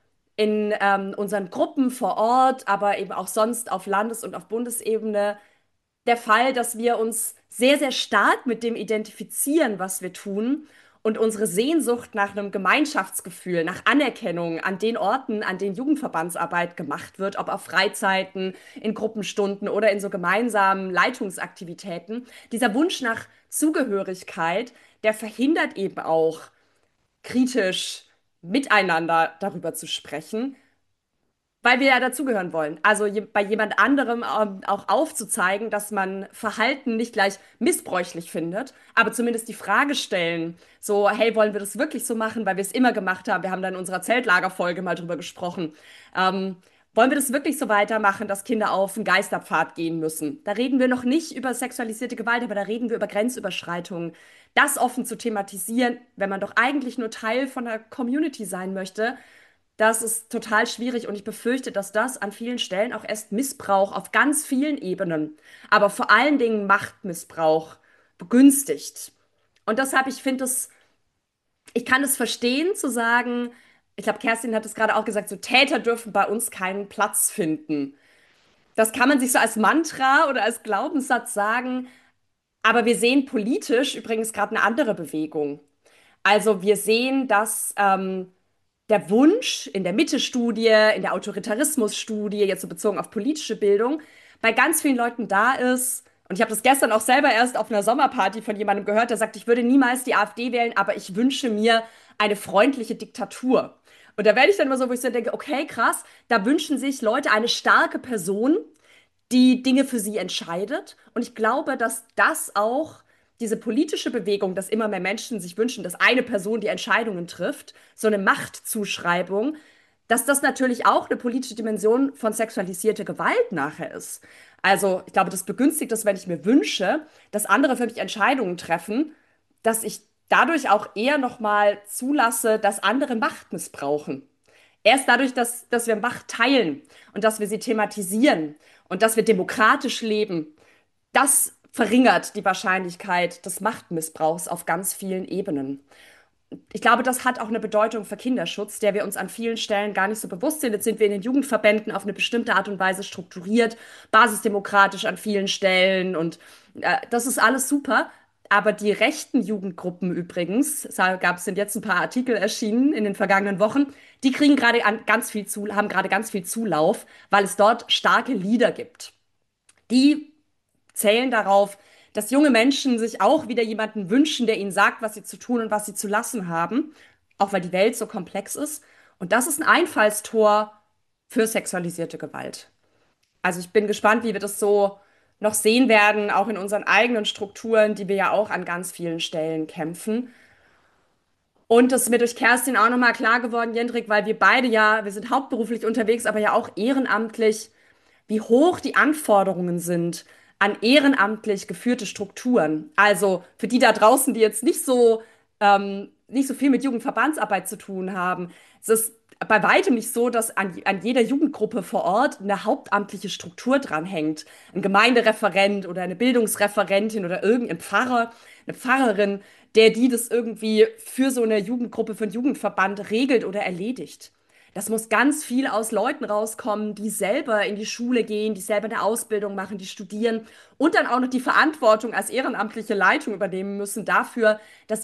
[SPEAKER 2] in unseren Gruppen vor Ort, aber eben auch sonst auf Landes- und auf Bundesebene der Fall, dass wir uns sehr, sehr stark mit dem identifizieren, was wir tun und unsere Sehnsucht nach einem Gemeinschaftsgefühl, nach Anerkennung an den Orten, an denen Jugendverbandsarbeit gemacht wird, ob auf Freizeiten, in Gruppenstunden oder in so gemeinsamen Leitungsaktivitäten. Dieser Wunsch nach Zugehörigkeit, der verhindert eben auch kritisch miteinander darüber zu sprechen, weil wir ja dazugehören wollen. Also bei jemand anderem auch aufzuzeigen, dass man Verhalten nicht gleich missbräuchlich findet, aber zumindest die Frage stellen, so, hey, wollen wir das wirklich so machen, weil wir es immer gemacht haben? Wir haben da in unserer Zeltlagerfolge mal drüber gesprochen. Ähm, wollen wir das wirklich so weitermachen, dass Kinder auf einen Geisterpfad gehen müssen? Da reden wir noch nicht über sexualisierte Gewalt, aber da reden wir über Grenzüberschreitungen. Das offen zu thematisieren, wenn man doch eigentlich nur Teil von der Community sein möchte, das ist total schwierig und ich befürchte, dass das an vielen Stellen auch erst Missbrauch auf ganz vielen Ebenen, aber vor allen Dingen Machtmissbrauch begünstigt. Und deshalb, ich finde es, ich kann es verstehen zu sagen, ich glaube, Kerstin hat es gerade auch gesagt, so Täter dürfen bei uns keinen Platz finden. Das kann man sich so als Mantra oder als Glaubenssatz sagen, aber wir sehen politisch übrigens gerade eine andere Bewegung. Also wir sehen, dass der Wunsch in der Mitte-Studie, in der Autoritarismus-Studie, jetzt so bezogen auf politische Bildung, bei ganz vielen Leuten da ist. Und ich habe das gestern auch selber erst auf einer Sommerparty von jemandem gehört, der sagt, ich würde niemals die AfD wählen, aber ich wünsche mir eine freundliche Diktatur. Und da werde ich dann immer so, wo ich so denke, okay, krass, da wünschen sich Leute eine starke Person, die Dinge für sie entscheidet. Und ich glaube, dass das auch diese politische Bewegung, dass immer mehr Menschen sich wünschen, dass eine Person die Entscheidungen trifft, so eine Machtzuschreibung, dass das natürlich auch eine politische Dimension von sexualisierter Gewalt nachher ist. Also ich glaube, das begünstigt es, wenn ich mir wünsche, dass andere für mich Entscheidungen treffen, dass ich dadurch auch eher noch mal zulasse, dass andere Macht missbrauchen. Erst dadurch, dass wir Macht teilen und dass wir sie thematisieren und dass wir demokratisch leben, das verringert die Wahrscheinlichkeit des Machtmissbrauchs auf ganz vielen Ebenen. Ich glaube, das hat auch eine Bedeutung für Kinderschutz, der wir uns an vielen Stellen gar nicht so bewusst sind. Jetzt sind wir in den Jugendverbänden auf eine bestimmte Art und Weise strukturiert, basisdemokratisch an vielen Stellen und das ist alles super. Aber die rechten Jugendgruppen übrigens, sind jetzt ein paar Artikel erschienen in den vergangenen Wochen, die kriegen gerade haben gerade ganz viel Zulauf, weil es dort starke Leader gibt. Die zählen darauf, dass junge Menschen sich auch wieder jemanden wünschen, der ihnen sagt, was sie zu tun und was sie zu lassen haben, auch weil die Welt so komplex ist. Und das ist ein Einfallstor für sexualisierte Gewalt. Also ich bin gespannt, wie wir das so noch sehen werden, auch in unseren eigenen Strukturen, die wir ja auch an ganz vielen Stellen kämpfen. Und das ist mir durch Kerstin auch nochmal klar geworden, Jendrik, weil wir beide ja, wir sind hauptberuflich unterwegs, aber ja auch ehrenamtlich. wie hoch die Anforderungen sind an ehrenamtlich geführte Strukturen. Also für die da draußen, die jetzt nicht so viel mit Jugendverbandsarbeit zu tun haben. Es ist bei weitem nicht so, dass an jeder Jugendgruppe vor Ort eine hauptamtliche Struktur dranhängt. Ein Gemeindereferent oder eine Bildungsreferentin oder irgendein Pfarrer, eine Pfarrerin, die das irgendwie für so eine Jugendgruppe, für einen Jugendverband regelt oder erledigt. Das muss ganz viel aus Leuten rauskommen, die selber in die Schule gehen, die selber eine Ausbildung machen, die studieren und dann auch noch die Verantwortung als ehrenamtliche Leitung übernehmen müssen dafür, dass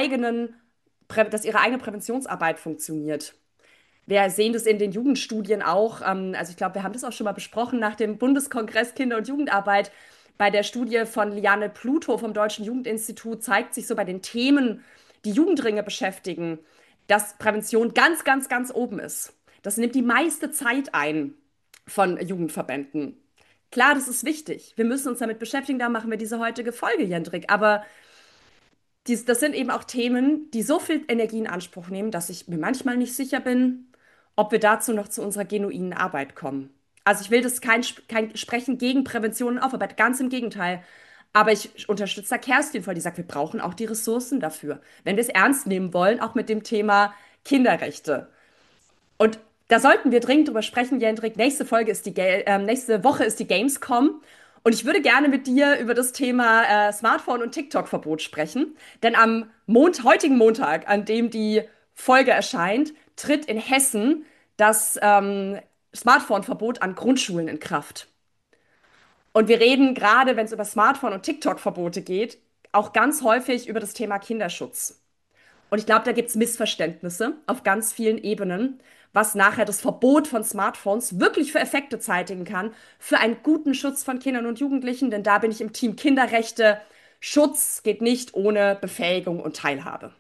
[SPEAKER 2] dass ihre eigene Präventionsarbeit funktioniert. Wir sehen das in den Jugendstudien auch. Also ich glaube, wir haben das auch schon mal besprochen nach dem Bundeskongress Kinder- und Jugendarbeit. Bei der Studie von Liane Pluto vom Deutschen Jugendinstitut zeigt sich so bei den Themen, die Jugendringe beschäftigen, dass Prävention ganz, ganz, ganz oben ist. Das nimmt die meiste Zeit ein von Jugendverbänden. Klar, das ist wichtig. Wir müssen uns damit beschäftigen, da machen wir diese heutige Folge, Jendrik. Aber das sind eben auch Themen, die so viel Energie in Anspruch nehmen, dass ich mir manchmal nicht sicher bin, ob wir dazu noch zu unserer genuinen Arbeit kommen. Also ich will das kein Sprechen gegen Prävention und Aufarbeit, ganz im Gegenteil. Aber ich unterstütze da Kerstin voll, die sagt, wir brauchen auch die Ressourcen dafür, wenn wir es ernst nehmen wollen, auch mit dem Thema Kinderrechte. Und da sollten wir dringend drüber sprechen, Jendrik. Nächste Woche ist die Gamescom. Und ich würde gerne mit dir über das Thema Smartphone- und TikTok-Verbot sprechen. Denn am heutigen Montag, an dem die Folge erscheint, tritt in Hessen das Smartphone-Verbot an Grundschulen in Kraft. Und wir reden gerade, wenn es über Smartphone- und TikTok-Verbote geht, auch ganz häufig über das Thema Kinderschutz. Und ich glaube, da gibt es Missverständnisse auf ganz vielen Ebenen, was nachher das Verbot von Smartphones wirklich für Effekte zeitigen kann, für einen guten Schutz von Kindern und Jugendlichen, denn da bin ich im Team Kinderrechte. Schutz geht nicht ohne Befähigung und Teilhabe.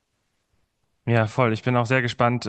[SPEAKER 1] Ja, voll. Ich bin auch sehr gespannt,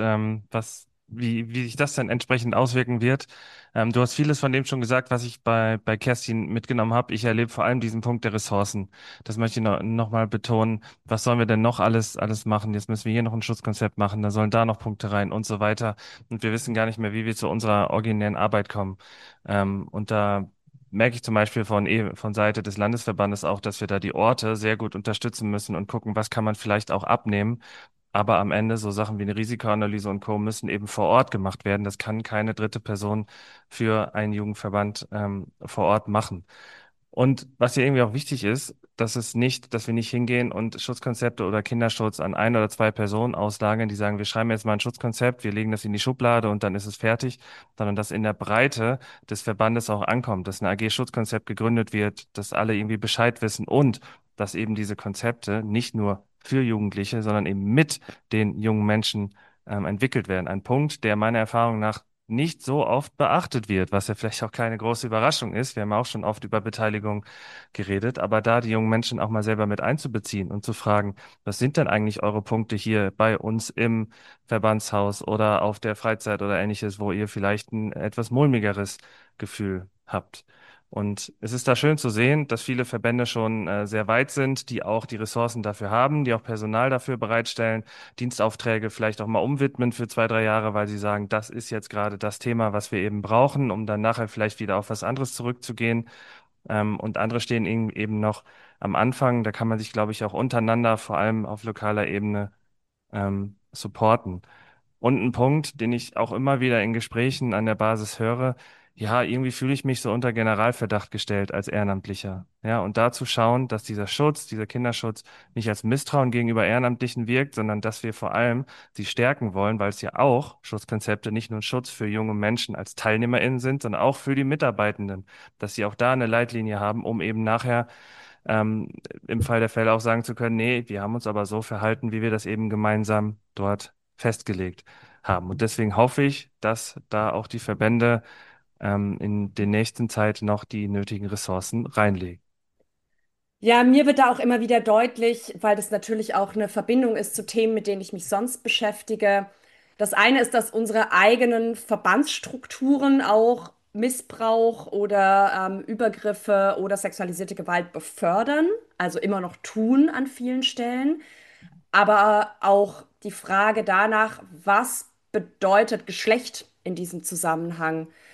[SPEAKER 1] wie sich das dann entsprechend auswirken wird. Du hast vieles von dem schon gesagt, was ich bei Kerstin mitgenommen habe. Ich erlebe vor allem diesen Punkt der Ressourcen. Das möchte ich noch mal betonen. Was sollen wir denn noch alles machen? Jetzt müssen wir hier noch ein Schutzkonzept machen, da sollen da noch Punkte rein und so weiter. Und wir wissen gar nicht mehr, wie wir zu unserer originären Arbeit kommen. Und da merke ich zum Beispiel von Seite des Landesverbandes auch, dass wir da die Orte sehr gut unterstützen müssen und gucken, was kann man vielleicht auch abnehmen. Aber am Ende so Sachen wie eine Risikoanalyse und Co. müssen eben vor Ort gemacht werden. Das kann keine dritte Person für einen Jugendverband vor Ort machen. Und was hier irgendwie auch wichtig ist, dass wir nicht hingehen und Schutzkonzepte oder Kinderschutz an ein oder zwei Personen auslagern, die sagen, wir schreiben jetzt mal ein Schutzkonzept, wir legen das in die Schublade und dann ist es fertig, sondern dass in der Breite des Verbandes auch ankommt, dass eine AG Schutzkonzept gegründet wird, dass alle irgendwie Bescheid wissen und dass eben diese Konzepte nicht nur für Jugendliche, sondern eben mit den jungen Menschen entwickelt werden. Ein Punkt, der meiner Erfahrung nach nicht so oft beachtet wird, was ja vielleicht auch keine große Überraschung ist. Wir haben auch schon oft über Beteiligung geredet, aber da die jungen Menschen auch mal selber mit einzubeziehen und zu fragen, was sind denn eigentlich eure Punkte hier bei uns im Verbandshaus oder auf der Freizeit oder ähnliches, wo ihr vielleicht ein etwas mulmigeres Gefühl habt. Und es ist da schön zu sehen, dass viele Verbände schon sehr weit sind, die auch die Ressourcen dafür haben, die auch Personal dafür bereitstellen, Dienstaufträge vielleicht auch mal umwidmen für 2, 3 Jahre, weil sie sagen, das ist jetzt gerade das Thema, was wir eben brauchen, um dann nachher vielleicht wieder auf was anderes zurückzugehen. Und andere stehen eben noch am Anfang. Da kann man sich, glaube ich, auch untereinander, vor allem auf lokaler Ebene, supporten. Und ein Punkt, den ich auch immer wieder in Gesprächen an der Basis höre, ja, irgendwie fühle ich mich so unter Generalverdacht gestellt als Ehrenamtlicher. Ja, und da zu schauen, dass dieser Schutz, dieser Kinderschutz nicht als Misstrauen gegenüber Ehrenamtlichen wirkt, sondern dass wir vor allem sie stärken wollen, weil es ja auch Schutzkonzepte nicht nur ein Schutz für junge Menschen als TeilnehmerInnen sind, sondern auch für die Mitarbeitenden, dass sie auch da eine Leitlinie haben, um eben nachher ähm, im Fall der Fälle auch sagen zu können, nee, wir haben uns aber so verhalten, wie wir das eben gemeinsam dort festgelegt haben. Und deswegen hoffe ich, dass da auch die Verbände in der nächsten Zeit noch die nötigen Ressourcen reinlegen.
[SPEAKER 2] Ja, mir wird da auch immer wieder deutlich, weil das natürlich auch eine Verbindung ist zu Themen, mit denen ich mich sonst beschäftige. Das eine ist, dass unsere eigenen Verbandsstrukturen auch Missbrauch oder Übergriffe oder sexualisierte Gewalt befördern, also immer noch tun an vielen Stellen. Aber auch die Frage danach, was bedeutet Geschlecht in diesem Zusammenhang?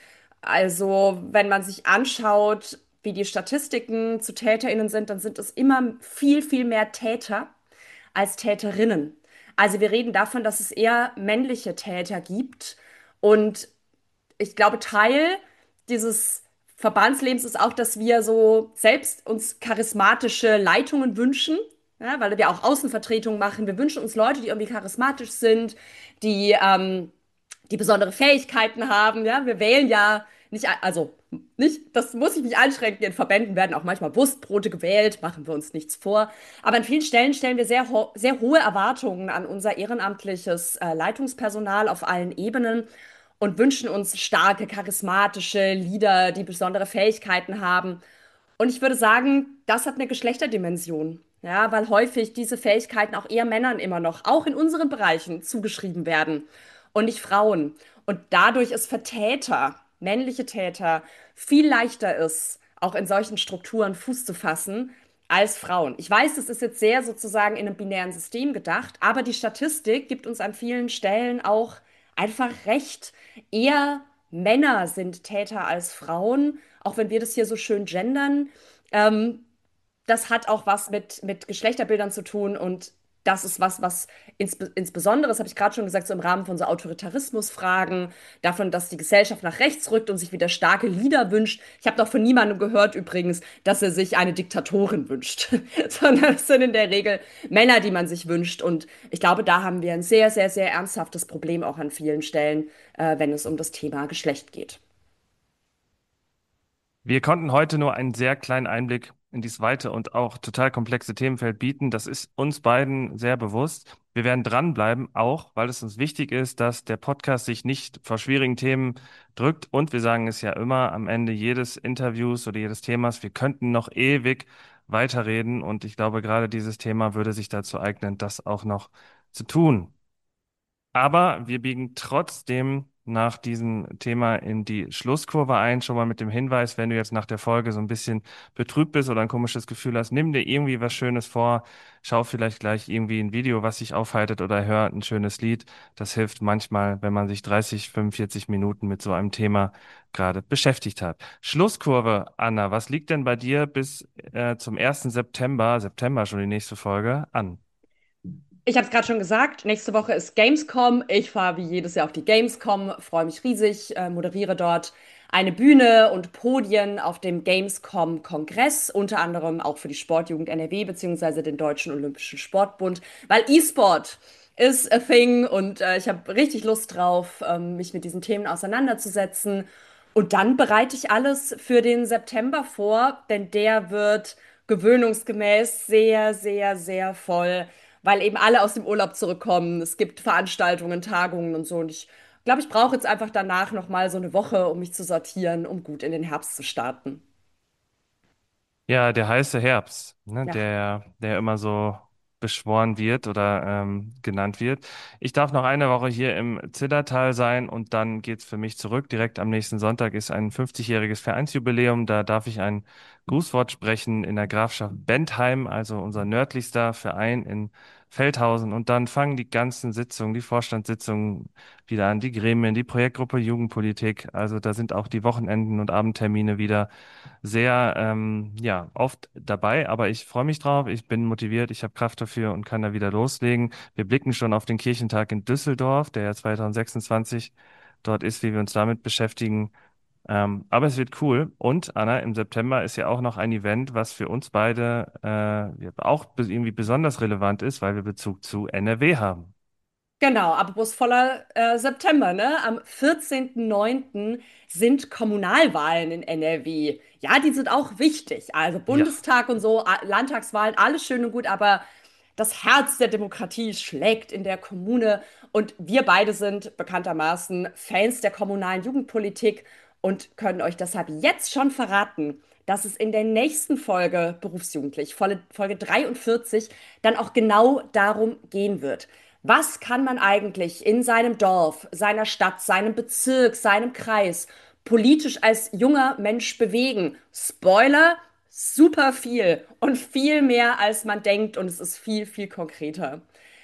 [SPEAKER 2] Also, wenn man sich anschaut, wie die Statistiken zu TäterInnen sind, dann sind es immer viel, viel mehr Täter als Täterinnen. Also wir reden davon, dass es eher männliche Täter gibt. Und ich glaube, Teil dieses Verbandslebens ist auch, dass wir so selbst uns charismatische Leitungen wünschen, ja, weil wir auch Außenvertretungen machen. Wir wünschen uns Leute, die irgendwie charismatisch sind, die besondere Fähigkeiten haben. Ja, wir wählen ja nicht, also nicht, das muss ich nicht einschränken. In Verbänden werden auch manchmal Wurstbrote gewählt, machen wir uns nichts vor. Aber an vielen Stellen stellen wir sehr hohe Erwartungen an unser ehrenamtliches Leitungspersonal auf allen Ebenen und wünschen uns starke, charismatische Leader, die besondere Fähigkeiten haben. Und ich würde sagen, das hat eine Geschlechterdimension. Ja, weil häufig diese Fähigkeiten auch eher Männern immer noch, auch in unseren Bereichen, zugeschrieben werden und nicht Frauen. Und dadurch ist für Täter, männliche Täter, viel leichter ist, auch in solchen Strukturen Fuß zu fassen, als Frauen. Ich weiß, das ist jetzt sehr sozusagen in einem binären System gedacht, aber die Statistik gibt uns an vielen Stellen auch einfach recht. Eher Männer sind Täter als Frauen, auch wenn wir das hier so schön gendern. Ähm, Das hat auch was mit Geschlechterbildern zu tun und das ist was, was insbesondere, das habe ich gerade schon gesagt, so im Rahmen von so Autoritarismusfragen, davon, dass die Gesellschaft nach rechts rückt und sich wieder starke Leader wünscht. Ich habe noch von niemandem gehört übrigens, dass er sich eine Diktatorin wünscht, sondern es sind in der Regel Männer, die man sich wünscht. Und ich glaube, da haben wir ein sehr, sehr, sehr ernsthaftes Problem auch an vielen Stellen, wenn es um das Thema Geschlecht geht.
[SPEAKER 1] Wir konnten heute nur einen sehr kleinen Einblick in dieses weite und auch total komplexe Themenfeld bieten. Das ist uns beiden sehr bewusst. Wir werden dranbleiben, auch weil es uns wichtig ist, dass der Podcast sich nicht vor schwierigen Themen drückt. Und wir sagen es ja immer am Ende jedes Interviews oder jedes Themas, wir könnten noch ewig weiterreden. Und ich glaube, gerade dieses Thema würde sich dazu eignen, das auch noch zu tun. Aber wir biegen trotzdem nach diesem Thema in die Schlusskurve ein, schon mal mit dem Hinweis, wenn du jetzt nach der Folge so ein bisschen betrübt bist oder ein komisches Gefühl hast, nimm dir irgendwie was Schönes vor, schau vielleicht gleich irgendwie ein Video, was dich aufheitert oder hör ein schönes Lied. Das hilft manchmal, wenn man sich 30, 45 Minuten mit so einem Thema gerade beschäftigt hat. Schlusskurve, Anna, was liegt denn bei dir bis zum 1. September, September schon die nächste Folge, an?
[SPEAKER 2] Ich habe es gerade schon gesagt, nächste Woche ist Gamescom. Ich fahre wie jedes Jahr auf die Gamescom, freue mich riesig, moderiere dort eine Bühne und Podien auf dem Gamescom-Kongress, unter anderem auch für die Sportjugend NRW beziehungsweise den Deutschen Olympischen Sportbund, weil E-Sport ist a thing und ich habe richtig Lust drauf, mich mit diesen Themen auseinanderzusetzen. Und dann bereite ich alles für den September vor, denn der wird gewöhnungsgemäß sehr, sehr, sehr voll, weil eben alle aus dem Urlaub zurückkommen. Es gibt Veranstaltungen, Tagungen und so. Und ich glaube, ich brauche jetzt einfach danach noch mal so eine Woche, um mich zu sortieren, um gut in den Herbst zu starten.
[SPEAKER 1] Ja, der heiße Herbst, ne,
[SPEAKER 2] Ja.
[SPEAKER 1] der immer so beschworen wird oder genannt wird. Ich darf noch eine Woche hier im Zillertal sein und dann geht's für mich zurück. Direkt am nächsten Sonntag ist ein 50-jähriges Vereinsjubiläum. Da darf ich ein Grußwort sprechen in der Grafschaft Bentheim, also unser nördlichster Verein in Feldhausen. Und dann fangen die ganzen Sitzungen, die Vorstandssitzungen wieder an, die Gremien, die Projektgruppe Jugendpolitik. Also da sind auch die Wochenenden und Abendtermine wieder sehr ja, oft dabei, aber ich freue mich drauf, ich bin motiviert, ich habe Kraft dafür und kann da wieder loslegen. Wir blicken schon auf den Kirchentag in Düsseldorf, der ja 2026 dort ist, wie wir uns damit beschäftigen. Aber es wird cool. Und Anna, im September ist ja auch noch ein Event, was für uns beide ja, auch irgendwie besonders relevant ist, weil wir Bezug zu NRW haben.
[SPEAKER 2] Genau, apropos voller September, ne? Am 14.09. sind Kommunalwahlen in NRW. Ja, die sind auch wichtig. Also
[SPEAKER 1] Ja.
[SPEAKER 2] Bundestag und so, Landtagswahlen, alles schön und gut, aber das Herz der Demokratie schlägt in der Kommune und wir beide sind bekanntermaßen Fans der kommunalen Jugendpolitik und können euch deshalb jetzt schon verraten, dass es in der nächsten Folge Berufsjugendlich, Folge 43, dann auch genau darum gehen wird. Was kann man eigentlich in seinem Dorf, seiner Stadt, seinem Bezirk, seinem Kreis politisch als junger Mensch bewegen? Spoiler, super viel und viel mehr, als man denkt und es ist viel, viel konkreter.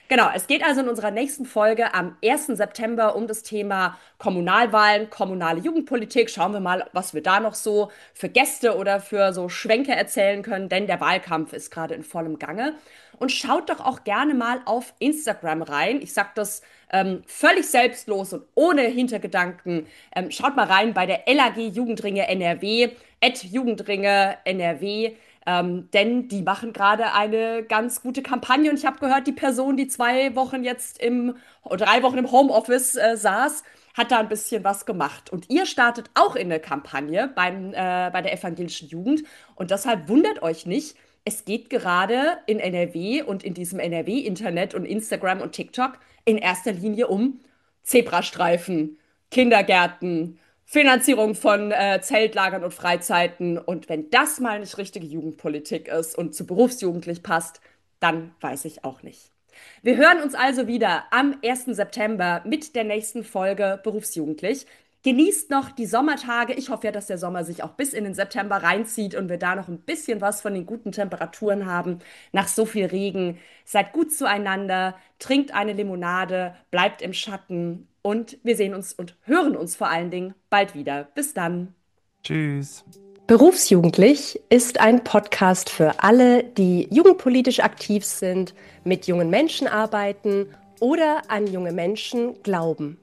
[SPEAKER 2] Genau, es geht also in unserer nächsten Folge am 1. September um das Thema Kommunalwahlen, kommunale Jugendpolitik. Schauen wir mal, was wir da noch so für Gäste oder für so Schwenke erzählen können, denn der Wahlkampf ist gerade in vollem Gange. Und schaut doch auch gerne mal auf Instagram rein. Ich sage das völlig selbstlos und ohne Hintergedanken. Schaut mal rein bei der LAG Jugendringe NRW, @Jugendringe NRW. Denn die machen gerade eine ganz gute Kampagne und ich habe gehört, die Person, die 2 Wochen jetzt oder 3 Wochen im Homeoffice saß, hat da ein bisschen was gemacht. Und ihr startet auch in eine Kampagne bei der evangelischen Jugend und deshalb wundert euch nicht, es geht gerade in NRW und in diesem NRW-Internet und Instagram und TikTok in erster Linie um Zebrastreifen, Kindergärten, Finanzierung von Zeltlagern und Freizeiten. Und wenn das mal nicht richtige Jugendpolitik ist und zu berufsjugendlich passt, dann weiß ich auch nicht. Wir hören uns also wieder am 1. September mit der nächsten Folge Berufsjugendlich. Genießt noch die Sommertage. Ich hoffe ja, dass der Sommer sich auch bis in den September reinzieht und wir da noch ein bisschen was von den guten Temperaturen haben nach so viel Regen. Seid gut zueinander, trinkt eine Limonade, bleibt im Schatten und wir sehen uns und hören uns vor allen Dingen bald wieder. Bis dann.
[SPEAKER 1] Tschüss.
[SPEAKER 2] Berufsjugendlich ist ein Podcast für alle, die jugendpolitisch aktiv sind, mit jungen Menschen arbeiten oder an junge Menschen glauben.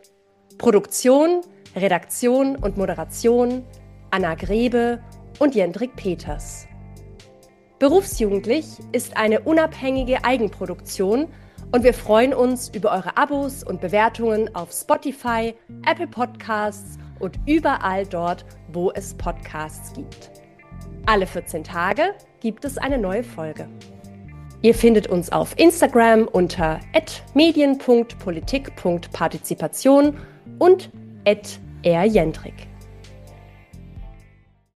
[SPEAKER 2] Produktion, Redaktion und Moderation Anna Grebe und Jendrik Peters. Berufsjugendlich ist eine unabhängige Eigenproduktion und wir freuen uns über eure Abos und Bewertungen auf Spotify, Apple Podcasts und überall dort, wo es Podcasts gibt. Alle 14 Tage gibt es eine neue Folge. Ihr findet uns auf Instagram unter @medien.politik.partizipation und @rjendrik.